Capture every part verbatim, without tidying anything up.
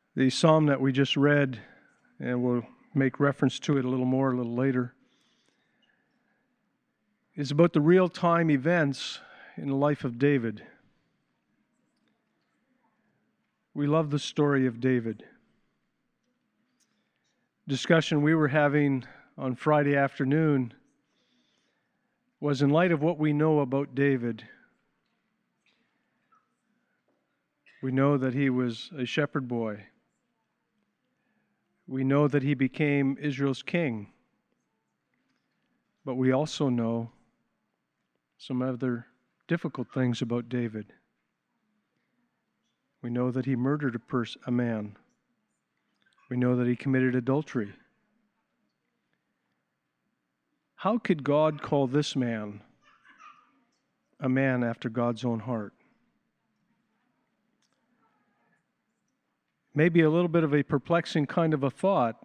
The psalm that we just read, and we'll make reference to it a little more a little later, is about the real-time events in the life of David. We love the story of David. Discussion we were having on Friday afternoon was in light of what we know about David. We know that he was a shepherd boy. We know that he became Israel's king. But we also know some other difficult things about David. We know that he murdered a, pers- a man. We know that he committed adultery. How could God call this man a man after God's own heart? Maybe a little bit of a perplexing kind of a thought,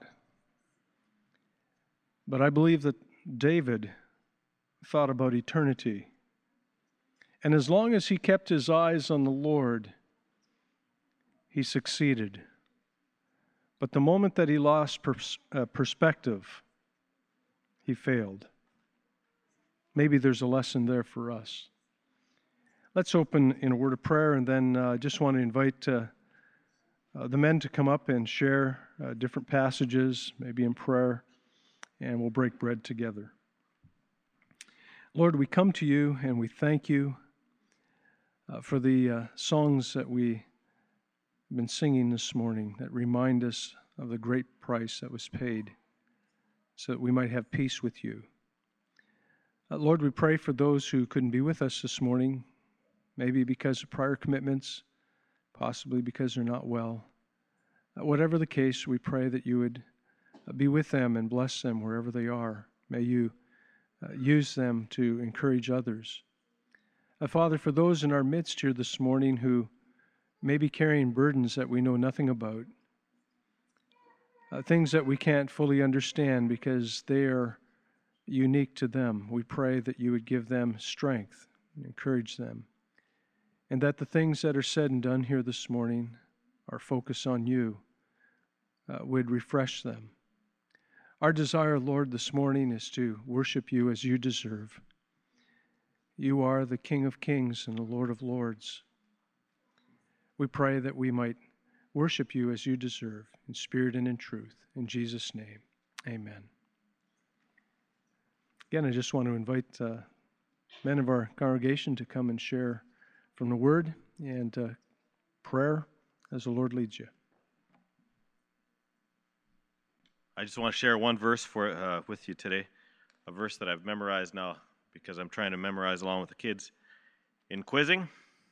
but I believe that David thought about eternity. And as long as he kept his eyes on the Lord, he succeeded. But the moment that he lost pers- uh, perspective, he failed. Maybe there's a lesson there for us. Let's open in a word of prayer, and then I uh, just want to invite uh, uh, the men to come up and share uh, different passages, maybe in prayer, and we'll break bread together. Lord, we come to you and we thank you uh, for the uh, songs that we have been singing this morning that remind us of the great price that was paid so that we might have peace with you. Uh, Lord, we pray for those who couldn't be with us this morning, maybe because of prior commitments, possibly because they're not well. Uh, whatever the case, we pray that you would uh, be with them and bless them wherever they are. May you uh, use them to encourage others. Uh, Father, for those in our midst here this morning who may be carrying burdens that we know nothing about, uh, things that we can't fully understand because they are unique to them, we pray that you would give them strength and encourage them, and that the things that are said and done here this morning, our focus on you, uh, would refresh them. Our desire, Lord, this morning is to worship you as you deserve. You are the King of Kings and the Lord of Lords. We pray that we might worship you as you deserve, in spirit and in truth. In Jesus' name, amen. Again, I just want to invite uh, men of our congregation to come and share from the Word and uh, prayer as the Lord leads you. I just want to share one verse for uh, with you today, a verse that I've memorized now because I'm trying to memorize along with the kids. In quizzing,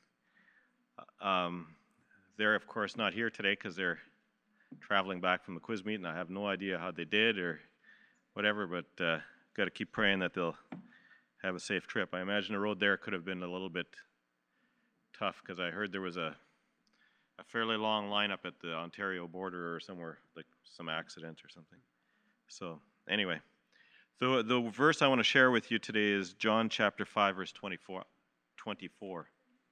um, they're of course not here today because they're traveling back from the quiz meeting. I have no idea how they did or whatever, but uh, got to keep praying that they'll have a safe trip. I imagine the road there could have been a little bit tough because I heard there was a a fairly long lineup at the Ontario border or somewhere, like some accident or something. So anyway, the the verse I want to share with you today is John chapter five, verse twenty-four. twenty-four.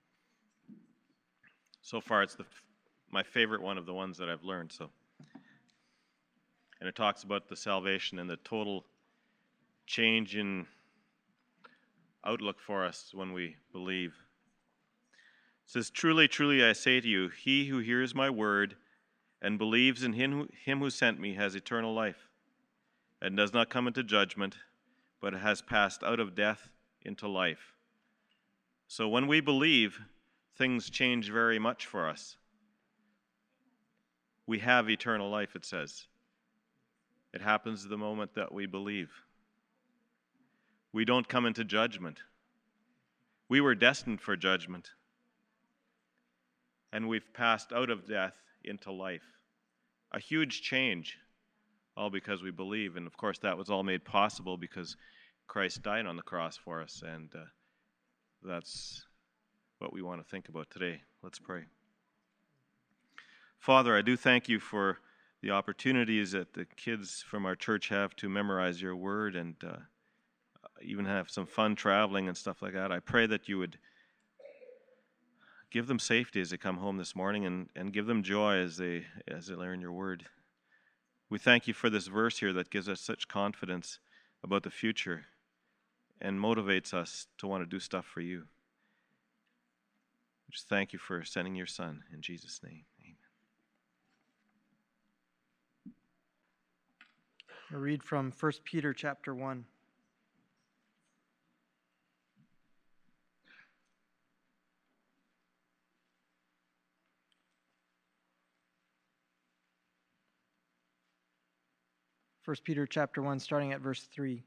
So far, it's the my favorite one of the ones that I've learned. So, and it talks about the salvation and the total change in outlook for us when we believe. It says, "Truly, truly, I say to you, he who hears my word and believes in him who, him who sent me has eternal life, and does not come into judgment, but has passed out of death into life." So when we believe, things change very much for us. We have eternal life, it says. It happens the moment that we believe. We don't come into judgment. We were destined for judgment. And we've passed out of death into life. A huge change, all because we believe. And of course, that was all made possible because Christ died on the cross for us. And uh, that's what we want to think about today. Let's pray. Father, I do thank you for the opportunities that the kids from our church have to memorize your word and uh, even have some fun traveling and stuff like that. I pray that you would give them safety as they come home this morning, and, and give them joy as they as they learn your word. We thank you for this verse here that gives us such confidence about the future and motivates us to want to do stuff for you. Just thank you for sending your Son. In Jesus' name, amen. I read from First Peter chapter one. First Peter chapter one, starting at verse three.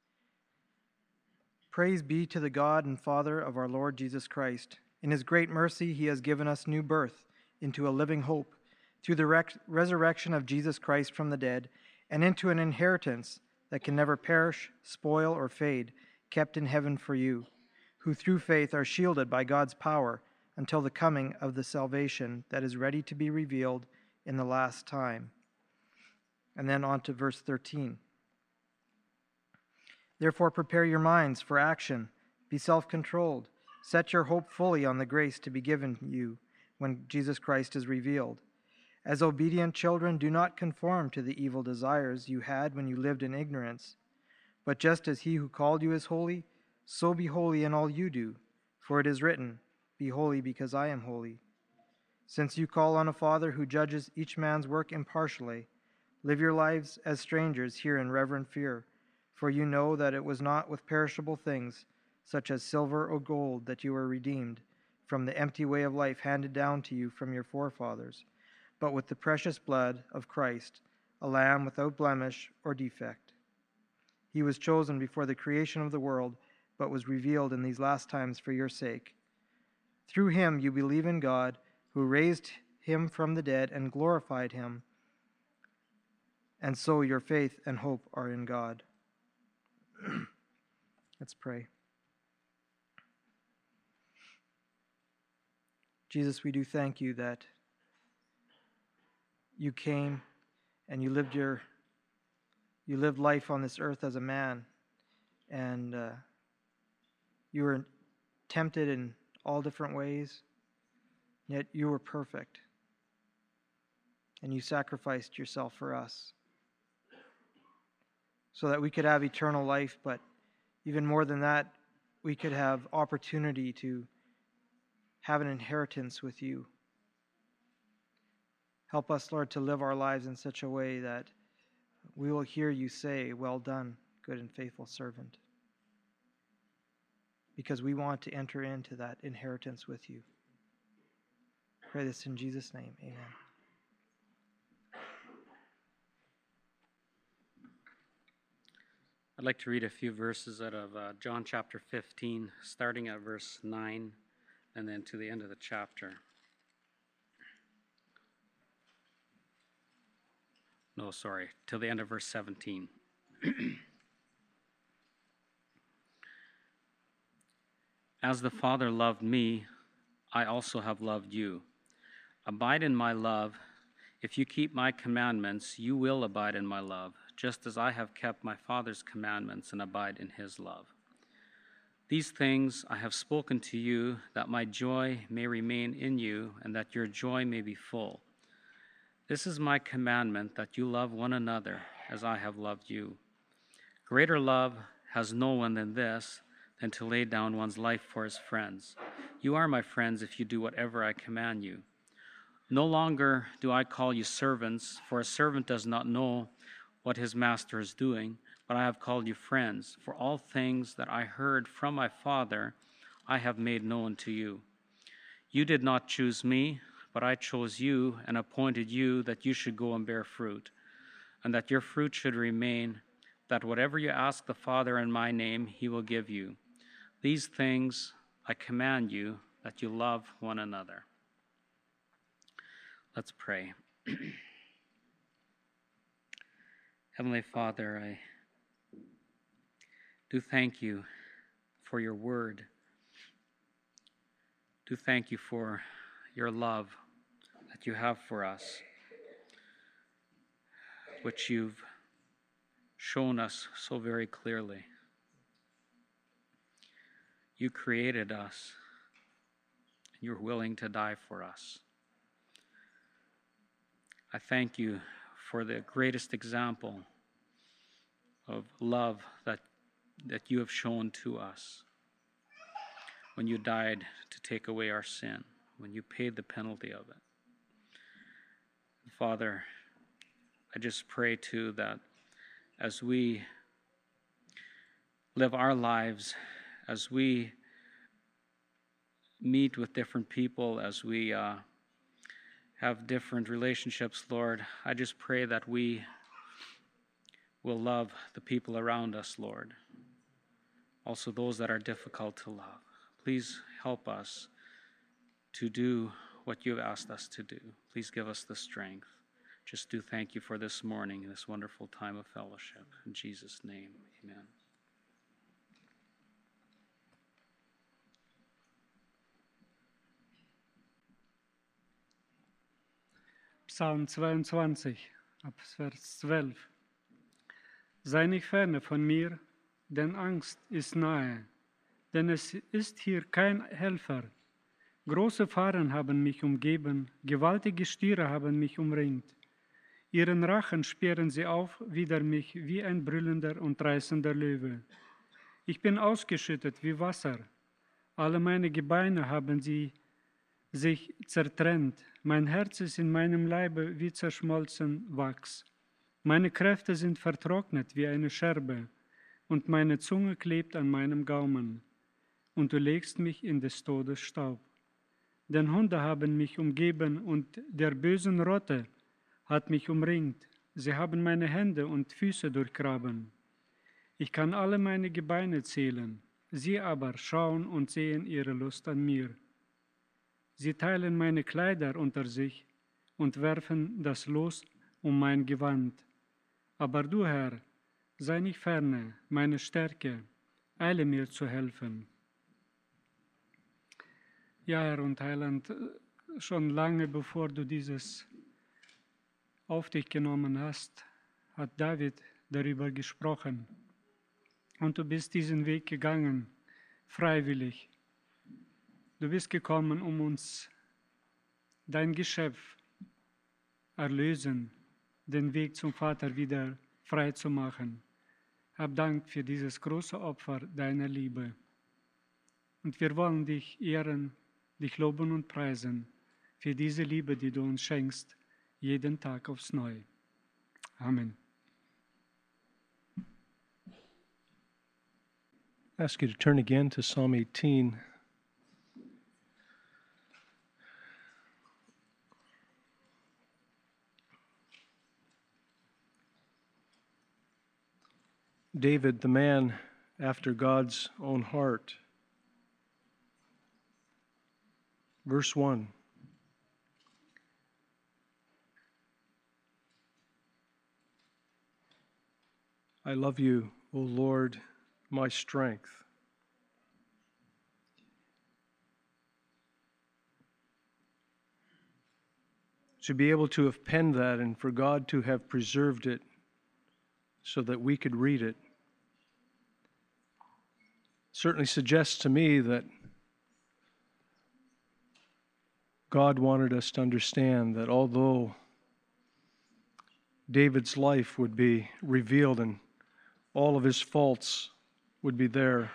Praise be to the God and Father of our Lord Jesus Christ. In his great mercy, he has given us new birth into a living hope through the rec- resurrection of Jesus Christ from the dead, and into an inheritance that can never perish, spoil, or fade, kept in heaven for you, who through faith are shielded by God's power until the coming of the salvation that is ready to be revealed in the last time. And then on to verse thirteen. Therefore prepare your minds for action. Be self-controlled. Set your hope fully on the grace to be given you when Jesus Christ is revealed. As obedient children, do not conform to the evil desires you had when you lived in ignorance. But just as he who called you is holy, so be holy in all you do. For it is written, be holy because I am holy. Since you call on a Father who judges each man's work impartially, live your lives as strangers here in reverent fear, for you know that it was not with perishable things, such as silver or gold, that you were redeemed from the empty way of life handed down to you from your forefathers, but with the precious blood of Christ, a lamb without blemish or defect. He was chosen before the creation of the world, but was revealed in these last times for your sake. Through him you believe in God, who raised him from the dead and glorified him, and so your faith and hope are in God. Let's pray. Jesus, we do thank you that you came and you lived your you lived life on this earth as a man, and uh, you were tempted in all different ways, yet you were perfect, and you sacrificed yourself for us so that we could have eternal life, but even more than that, we could have opportunity to have an inheritance with you. Help us, Lord, to live our lives in such a way that we will hear you say, well done, good and faithful servant. Because we want to enter into that inheritance with you. Pray this in Jesus' name, amen. I'd like to read a few verses out of uh, John chapter fifteen, starting at verse nine, and then to the end of the chapter. No, sorry, till the end of verse seventeen. As the Father loved me, I also have loved you. Abide in my love. If you keep my commandments, you will abide in my love, just as I have kept my Father's commandments and abide in his love. These things I have spoken to you, that my joy may remain in you, and that your joy may be full. This is my commandment, that you love one another as I have loved you. Greater love has no one than this, than to lay down one's life for his friends. You are my friends if you do whatever I command you. No longer do I call you servants, for a servant does not know what his master is doing, but I have called you friends, for all things that I heard from my Father I have made known to you. You did not choose me, but I chose you and appointed you that you should go and bear fruit, and that your fruit should remain, that whatever you ask the Father in my name, he will give you. These things I command you, that you love one another. Let's pray. Heavenly Father, I do thank you for your word. Do thank you for your love that you have for us, which you've shown us so very clearly. You created us. You're willing to die for us. I thank you for the greatest example of love that, that you have shown to us when you died to take away our sin, when you paid the penalty of it. Father, I just pray too that as we live our lives, as we meet with different people, as we uh, have different relationships, Lord, I just pray that we will love the people around us, Lord. Also those that are difficult to love. Please help us to do what you have asked us to do. Please give us the strength. Just do thank you for this morning, this wonderful time of fellowship. In Jesus' name, amen. Psalm zweiundzwanzig, ab Vers zwölf. Sei nicht ferne von mir, denn Angst ist nahe, denn es ist hier kein Helfer. Große Fahren haben mich umgeben, gewaltige Stiere haben mich umringt. Ihren Rachen sperren sie auf wider mich wie ein brüllender und reißender Löwe. Ich bin ausgeschüttet wie Wasser. Alle meine Gebeine haben sie sich zertrennt. Mein Herz ist in meinem Leibe wie zerschmolzen Wachs. Meine Kräfte sind vertrocknet wie eine Scherbe, und meine Zunge klebt an meinem Gaumen. Und du legst mich in des Todes Staub. Denn Hunde haben mich umgeben, und der bösen Rotte hat mich umringt. Sie haben meine Hände und Füße durchgraben. Ich kann alle meine Gebeine zählen. Sie aber schauen und sehen ihre Lust an mir. Sie teilen meine Kleider unter sich und werfen das Los um mein Gewand. Aber du, Herr, sei nicht ferne, meine Stärke, eile mir zu helfen. Ja, Herr und Heiland, schon lange bevor du dieses auf dich genommen hast, hat David darüber gesprochen. Und du bist diesen Weg gegangen, freiwillig. Du bist gekommen, um uns dein Geschöpf erlösen, den Weg zum Vater wieder frei zu machen. Hab Dank für dieses große Opfer deiner Liebe. Und wir wollen dich ehren, dich loben und preisen für diese Liebe, die du uns schenkst, jeden Tag aufs Neue. Amen. I ask you to turn again to Psalm eighteen. David, the man after God's own heart. Verse one. I love you, O Lord, my strength. To be able to have penned that and for God to have preserved it so that we could read it certainly suggests to me that God wanted us to understand that although David's life would be revealed and all of his faults would be there,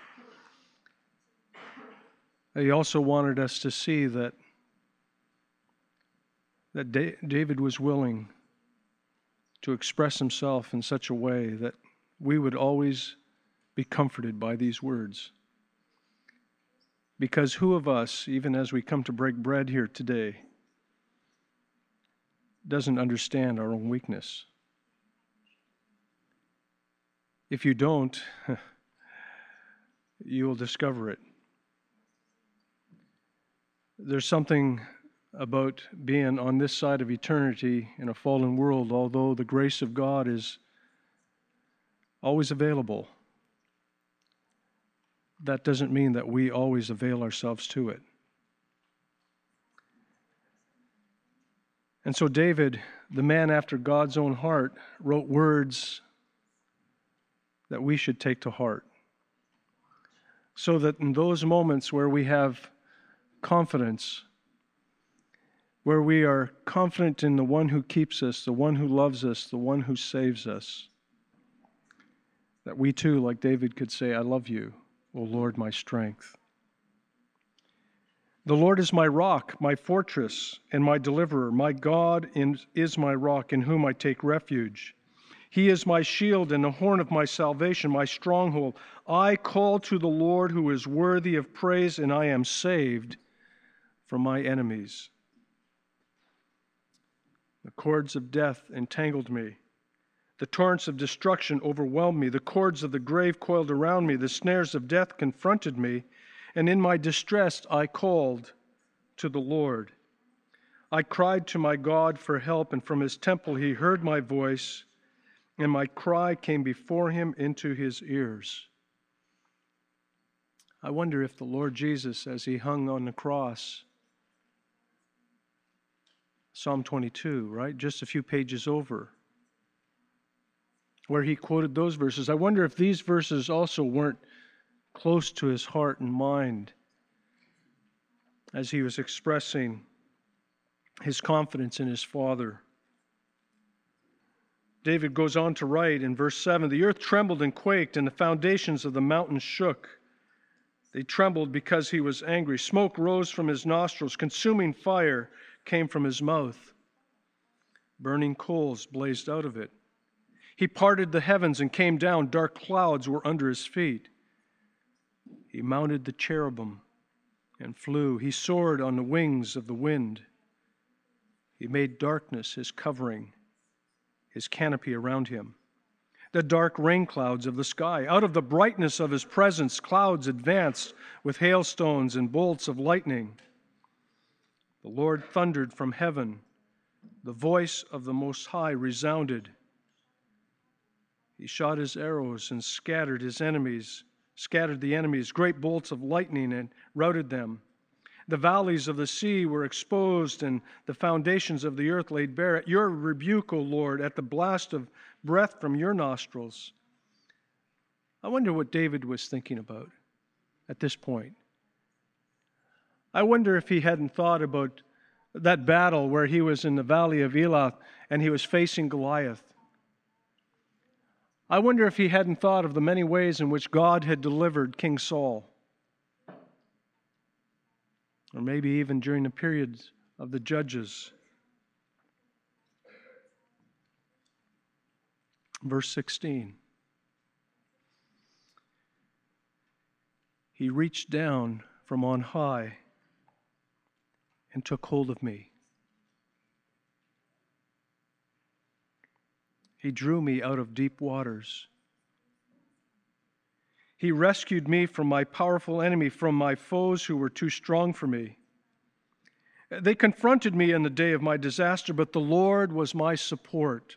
he also wanted us to see that that da- David was willing to express himself in such a way that we would always be comforted by these words. Because who of us, even as we come to break bread here today, doesn't understand our own weakness? If you don't, you will discover it. There's something about being on this side of eternity in a fallen world, although the grace of God is always available. That doesn't mean that we always avail ourselves to it. And so David, the man after God's own heart, wrote words that we should take to heart. So that in those moments where we have confidence, where we are confident in the one who keeps us, the one who loves us, the one who saves us, that we too, like David, could say, I love you, O Lord, my strength. The Lord is my rock, my fortress, and my deliverer. My God is my rock, in whom I take refuge. He is my shield and the horn of my salvation, my stronghold. I call to the Lord, who is worthy of praise, and I am saved from my enemies. The cords of death entangled me. The torrents of destruction overwhelmed me. The cords of the grave coiled around me. The snares of death confronted me. And in my distress I called to the Lord. I cried to my God for help, and from his temple he heard my voice, and my cry came before him into his ears. I wonder if the Lord Jesus, as he hung on the cross, Psalm twenty-two, right, just a few pages over, where he quoted those verses, I wonder if these verses also weren't close to his heart and mind as he was expressing his confidence in his Father. David goes on to write in verse seven, the earth trembled and quaked, and the foundations of the mountains shook. They trembled because he was angry. Smoke rose from his nostrils. Consuming fire came from his mouth. Burning coals blazed out of it. He parted the heavens and came down. Dark clouds were under his feet. He mounted the cherubim and flew. He soared on the wings of the wind. He made darkness his covering, his canopy around him. The dark rain clouds of the sky. Out of the brightness of his presence, clouds advanced with hailstones and bolts of lightning. The Lord thundered from heaven. The voice of the Most High resounded. He shot his arrows and scattered his enemies, scattered the enemies, great bolts of lightning, and routed them. The valleys of the sea were exposed, and the foundations of the earth laid bare. At your rebuke, O Lord, at the blast of breath from your nostrils. I wonder what David was thinking about at this point. I wonder if he hadn't thought about that battle where he was in the valley of Elah and he was facing Goliath. I wonder if he hadn't thought of the many ways in which God had delivered King Saul. Or maybe even during the periods of the judges. Verse sixteen. He reached down from on high and took hold of me. He drew me out of deep waters. He rescued me from my powerful enemy, from my foes who were too strong for me. They confronted me in the day of my disaster, but the Lord was my support.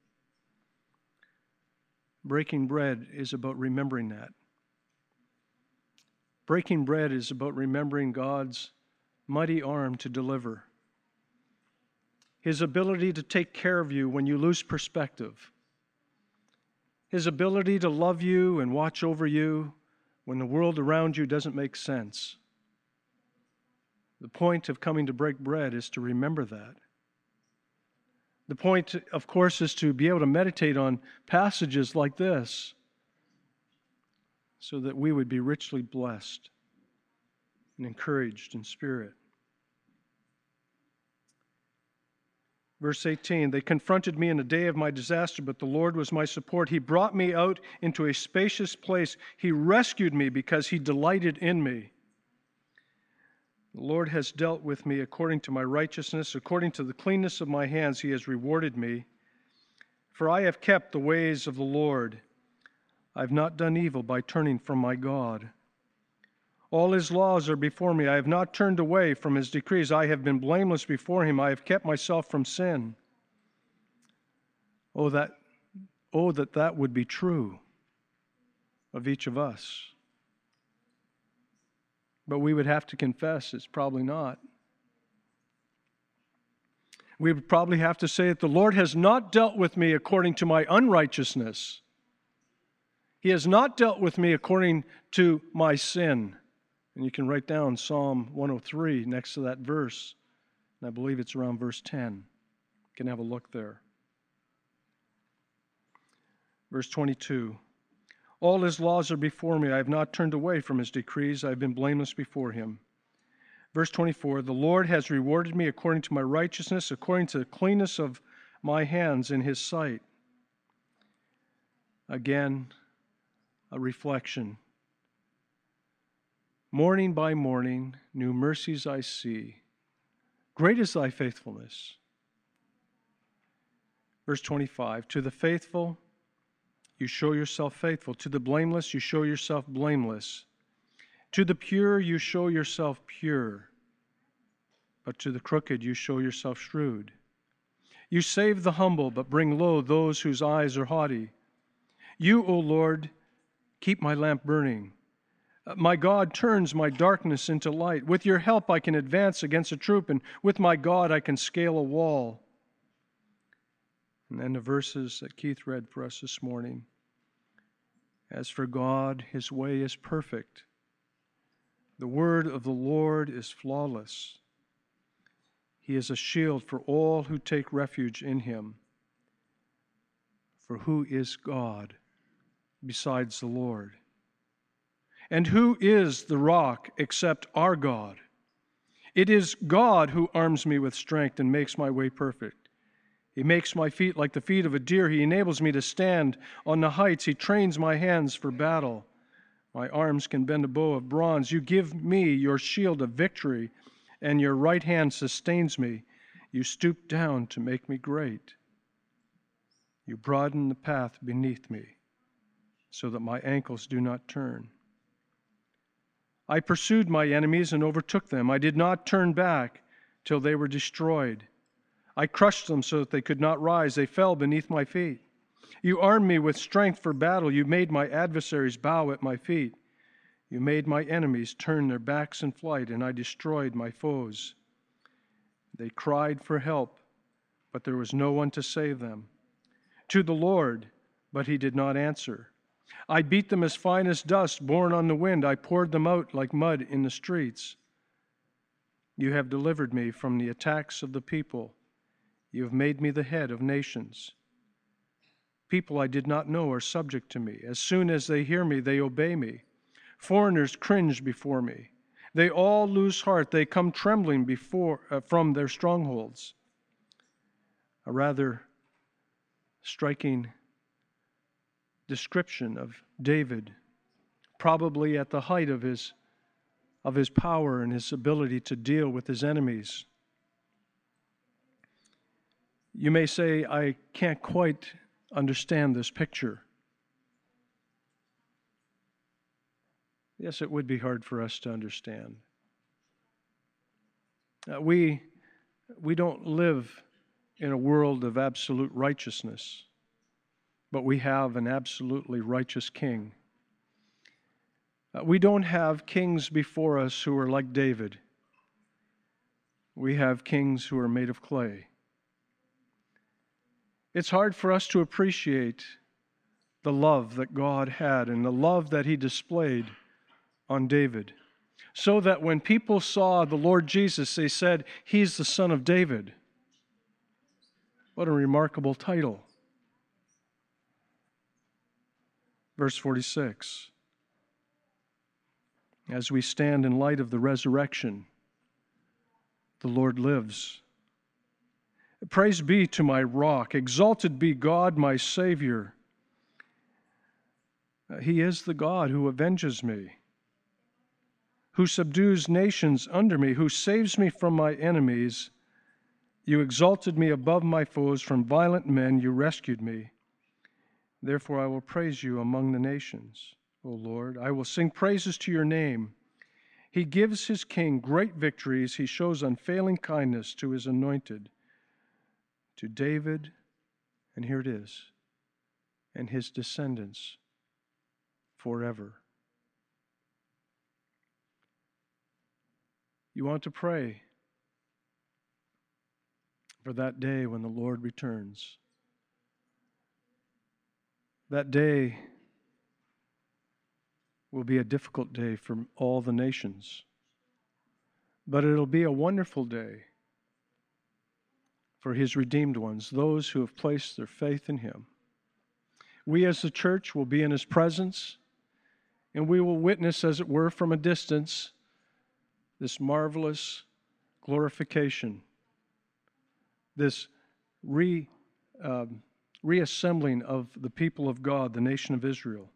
Breaking bread is about remembering that. Breaking bread is about remembering God's mighty arm to deliver. His ability to take care of you when you lose perspective. His ability to love you and watch over you when the world around you doesn't make sense. The point of coming to break bread is to remember that. The point, of course, is to be able to meditate on passages like this so that we would be richly blessed and encouraged in spirit. Verse eighteen, they confronted me in the day of my disaster, but the Lord was my support. He brought me out into a spacious place. He rescued me because he delighted in me. The Lord has dealt with me according to my righteousness, according to the cleanness of my hands he has rewarded me. For I have kept the ways of the Lord. I have not done evil by turning from my God. All his laws are before me. I have not turned away from his decrees. I have been blameless before him. I have kept myself from sin. Oh, that, oh, that that would be true of each of us. But we would have to confess it's probably not. We would probably have to say that the Lord has not dealt with me according to my unrighteousness. He has not dealt with me according to my sin And you can write down Psalm one oh three next to that verse. And I believe it's around verse ten. You can have a look there. Verse twenty-two. All his laws are before me. I have not turned away from his decrees. I have been blameless before him. Verse twenty-four. The Lord has rewarded me according to my righteousness, according to the cleanness of my hands in his sight. Again, a reflection. Morning by morning, new mercies I see. Great is thy faithfulness. Verse twenty-five. To the faithful, you show yourself faithful. To the blameless, you show yourself blameless. To the pure, you show yourself pure. But to the crooked, you show yourself shrewd. You save the humble, but bring low those whose eyes are haughty. You, O Lord, keep my lamp burning. My God turns my darkness into light. With your help, I can advance against a troop, and with my God, I can scale a wall. And then the verses that Keith read for us this morning. As for God, his way is perfect. The word of the Lord is flawless. He is a shield for all who take refuge in him. For who is God besides the Lord? And who is the rock except our God? It is God who arms me with strength and makes my way perfect. He makes my feet like the feet of a deer. He enables me to stand on the heights. He trains my hands for battle. My arms can bend a bow of bronze. You give me your shield of victory, and your right hand sustains me. You stoop down to make me great. You broaden the path beneath me, so that my ankles do not turn. I pursued my enemies and overtook them. I did not turn back till they were destroyed. I crushed them so that they could not rise. They fell beneath my feet. You armed me with strength for battle. You made my adversaries bow at my feet. You made my enemies turn their backs in flight, and I destroyed my foes. They cried for help, but there was no one to save them. To the Lord, but he did not answer. I beat them as fine as dust borne on the wind. I poured them out like mud in the streets. You have delivered me from the attacks of the people. You have made me the head of nations. People I did not know are subject to me. As soon as they hear me, they obey me. Foreigners cringe before me. They all lose heart. They come trembling before uh, from their strongholds. A rather striking description of David, probably at the height of his, of his power and his ability to deal with his enemies. You may say, I can't quite understand this picture. Yes, it would be hard for us to understand. Uh, we, we don't live in a world of absolute righteousness, but we have an absolutely righteous king. Uh, we don't have kings before us who are like David. We have kings who are made of clay. It's hard for us to appreciate the love that God had and the love that he displayed on David, so that when people saw the Lord Jesus, they said, he's the son of David. What a remarkable title. Verse forty-six. As we stand in light of the resurrection, the Lord lives. Praise be to my rock. Exalted be God, my Savior. He is the God who avenges me, who subdues nations under me, who saves me from my enemies. You exalted me above my foes. From violent men you rescued me. Therefore I will praise you among the nations, O Lord. I will sing praises to your name. He gives his king great victories. He shows unfailing kindness to his anointed, to David, and here it is, and his descendants forever. You want to pray for that day when the Lord returns. That day will be a difficult day for all the nations. But it'll be a wonderful day for His redeemed ones, those who have placed their faith in Him. We as the church will be in His presence, and we will witness, as it were, from a distance, this marvelous glorification, this re, um, reassembling of the people of God, the nation of Israel.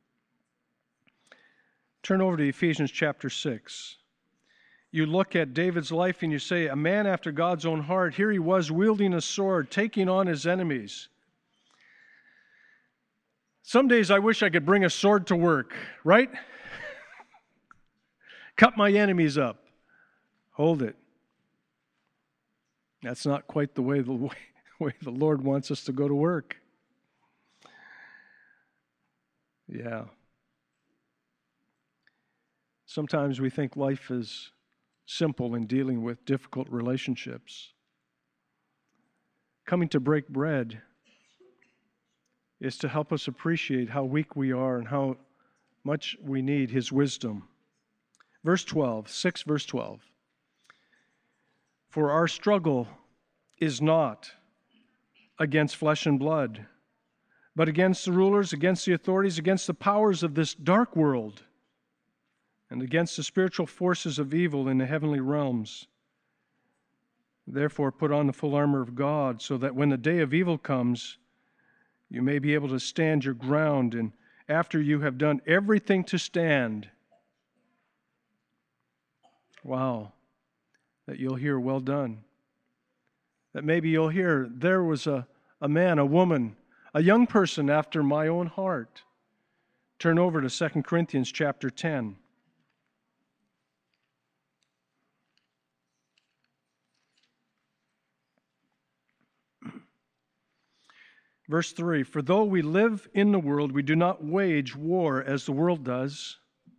Turn over to Ephesians chapter six. You look at David's life and you say, a man after God's own heart, here he was wielding a sword, taking on his enemies. Some days I wish I could bring a sword to work, right? Cut my enemies up. Hold it. That's not quite the way the way, way the Lord wants us to go to work. Yeah. Sometimes we think life is simple in dealing with difficult relationships. Coming to break bread is to help us appreciate how weak we are and how much we need His wisdom. Verse twelve, six verse twelve. For our struggle is not against flesh and blood, but against the rulers, against the authorities, against the powers of this dark world, and against the spiritual forces of evil in the heavenly realms. Therefore, put on the full armor of God, so that when the day of evil comes, you may be able to stand your ground, and after you have done everything to stand, wow, that you'll hear, well done. That maybe you'll hear, there was a, a man, a woman, a young person after my own heart. Turn over to Second Corinthians chapter ten. Verse three, for though we live in the world, we do not wage war as the world does.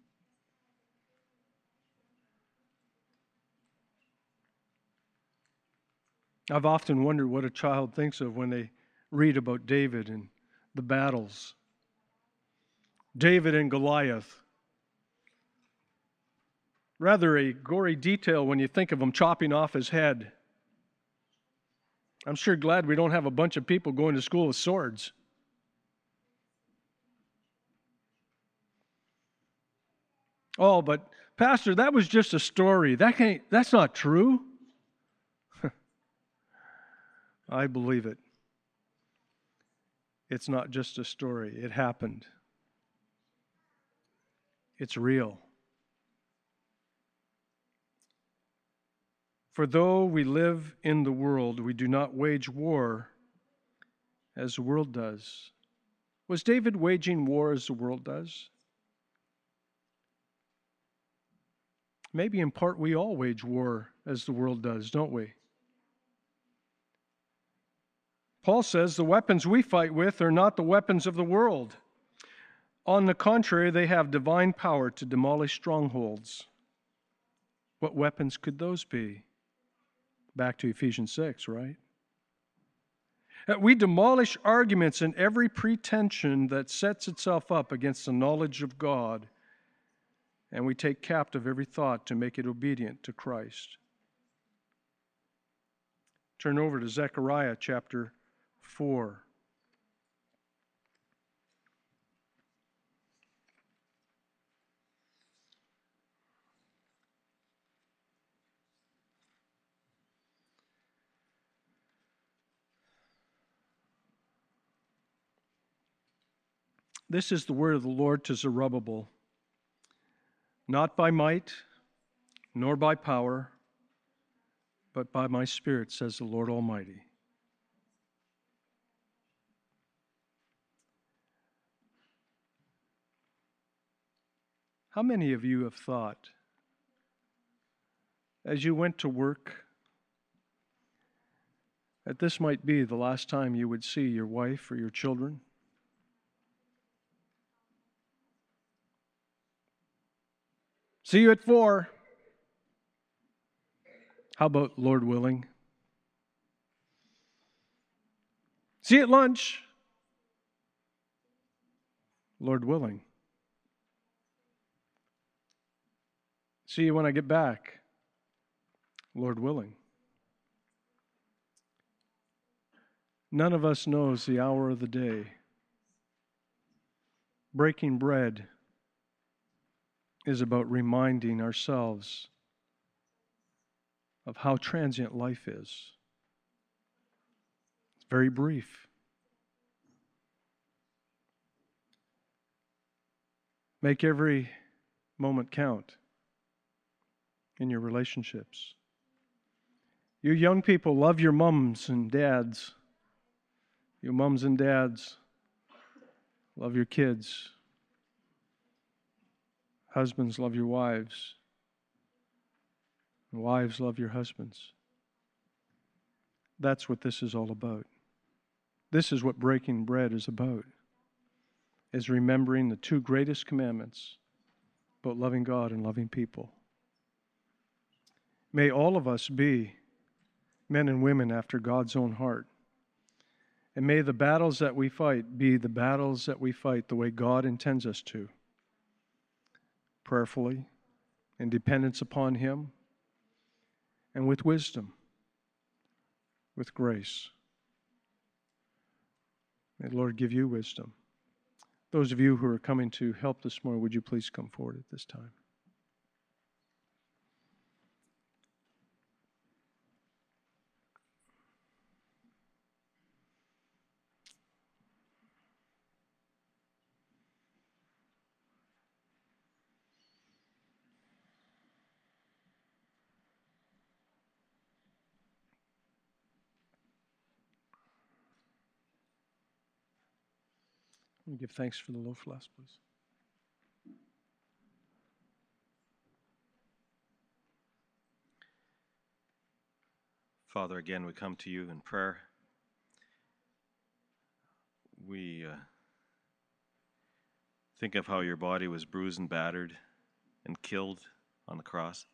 I've often wondered what a child thinks of when they read about David and the battles. David and Goliath. Rather a gory detail when you think of him chopping off his head. I'm sure glad we don't have a bunch of people going to school with swords. Oh, but Pastor, that was just a story. That can't, that's not true. I believe it. It's not just a story. It happened. It's real. For though we live in the world, we do not wage war as the world does. Was David waging war as the world does? Maybe in part we all wage war as the world does, don't we? Paul says the weapons we fight with are not the weapons of the world. On the contrary, they have divine power to demolish strongholds. What weapons could those be? Back to Ephesians six, right? We demolish arguments and every pretension that sets itself up against the knowledge of God, and we take captive every thought to make it obedient to Christ. Turn over to Zechariah chapter four. This is the word of the Lord to Zerubbabel. Not by might, nor by power, but by my Spirit, says the Lord Almighty. How many of you have thought, as you went to work, that this might be the last time you would see your wife or your children? See you at four. How about Lord willing? See you at lunch. Lord willing. See you when I get back, Lord willing. None of us knows the hour of the day. Breaking bread is about reminding ourselves of how transient life is. It's very brief. Make every moment count in your relationships. You young people, love your mums and dads. You mums and dads, love your kids. Husbands, love your wives. And wives, love your husbands. That's what this is all about. This is what breaking bread is about, is remembering the two greatest commandments about loving God and loving people. May all of us be men and women after God's own heart. And may the battles that we fight be the battles that we fight the way God intends us to. Prayerfully, in dependence upon Him, and with wisdom, with grace. May the Lord give you wisdom. Those of you who are coming to help this morning, would you please come forward at this time? We give thanks for the loaf last, please. Father, again, we come to you in prayer. We uh, think of how your body was bruised and battered and killed on the cross.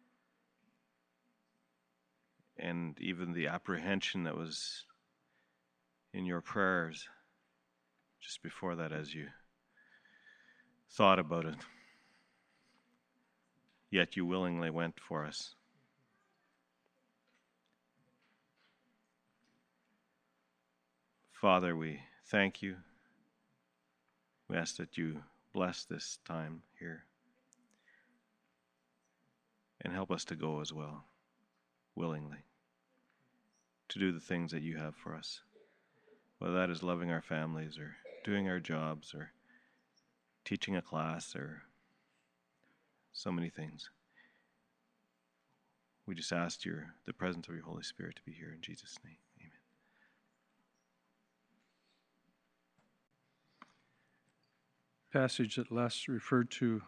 And even the apprehension that was in your prayers just before that as you thought about it. Yet you willingly went for us. Father, we thank you. We ask that you bless this time here and help us to go as well, willingly, to do the things that you have for us, whether that is loving our families or doing our jobs or teaching a class or so many things. We just ask your the presence of your Holy Spirit to be here in Jesus' name. Amen. Passage that Les referred to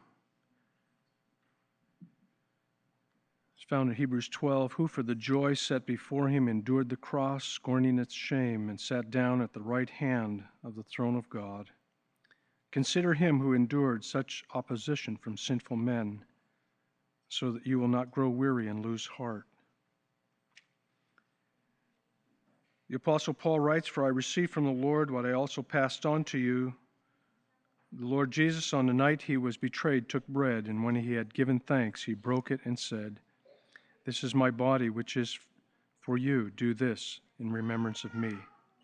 is found in Hebrews twelve, who for the joy set before him endured the cross, scorning its shame, and sat down at the right hand of the throne of God. Consider him who endured such opposition from sinful men, so that you will not grow weary and lose heart. The Apostle Paul writes, for I received from the Lord what I also passed on to you. The Lord Jesus, on the night he was betrayed, took bread, and when he had given thanks, he broke it and said, this is my body, which is for you. Do this in remembrance of me.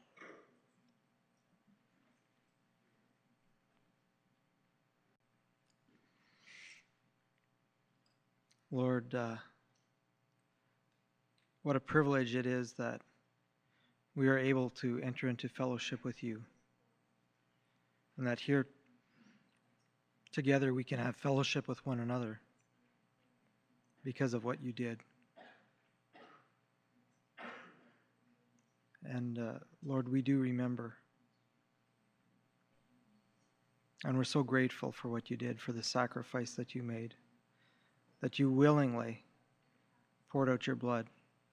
Lord, uh, what a privilege it is that we are able to enter into fellowship with you, and that here together we can have fellowship with one another because of what you did. And uh, Lord, we do remember, and we're so grateful for what you did, for the sacrifice that you made, that you willingly poured out your blood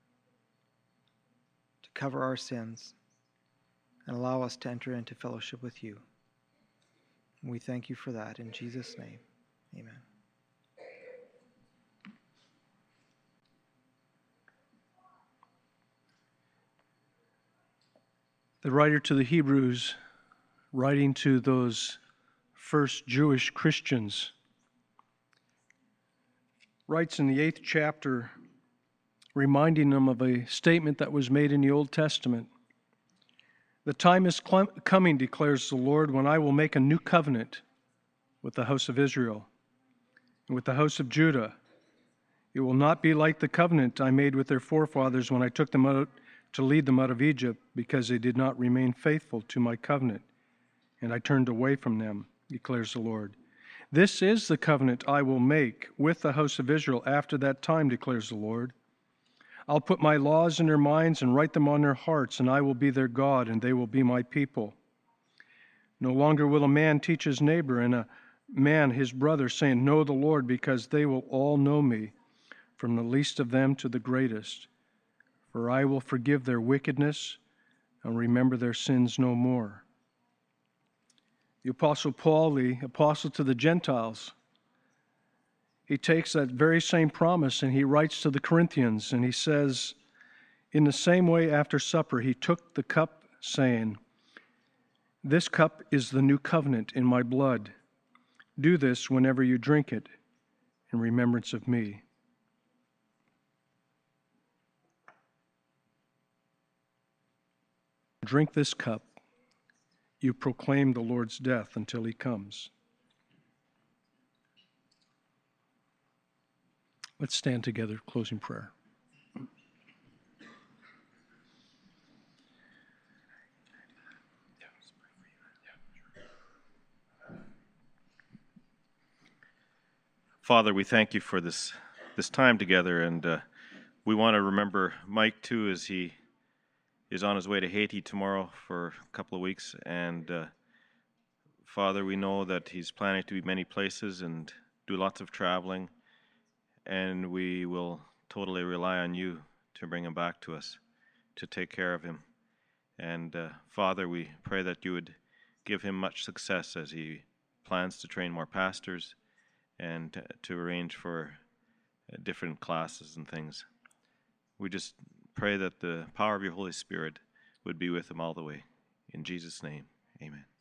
to cover our sins and allow us to enter into fellowship with you. And we thank you for that. In Jesus' name, amen. The writer to the Hebrews, writing to those first Jewish Christians, writes in the eighth chapter, reminding them of a statement that was made in the Old Testament. The time is cl- coming, declares the Lord, when I will make a new covenant with the house of Israel and with the house of Judah. It will not be like the covenant I made with their forefathers when I took them out to lead them out of Egypt, because they did not remain faithful to my covenant, and I turned away from them, declares the Lord. This is the covenant I will make with the house of Israel after that time, declares the Lord. I'll put my laws in their minds and write them on their hearts, and I will be their God, and they will be my people. No longer will a man teach his neighbor and a man his brother, saying, Know the Lord, because they will all know me, from the least of them to the greatest. For I will forgive their wickedness and remember their sins no more. The Apostle Paul, the apostle to the Gentiles, he takes that very same promise and he writes to the Corinthians, and he says, in the same way after supper he took the cup, saying, This cup is the new covenant in my blood. Do this whenever you drink it in remembrance of me. Drink this cup, you proclaim the Lord's death until he comes. Let's stand together, closing prayer. Father, we thank you for this this time together, and uh, we want to remember Mike too, as he is on his way to Haiti tomorrow for a couple of weeks. And uh, Father, we know that he's planning to be many places and do lots of traveling, and we will totally rely on you to bring him back to us, to take care of him. And uh, Father, we pray that you would give him much success as he plans to train more pastors and to, to arrange for uh, different classes and things. We just pray that the power of your Holy Spirit would be with him all the way. In Jesus' name, amen.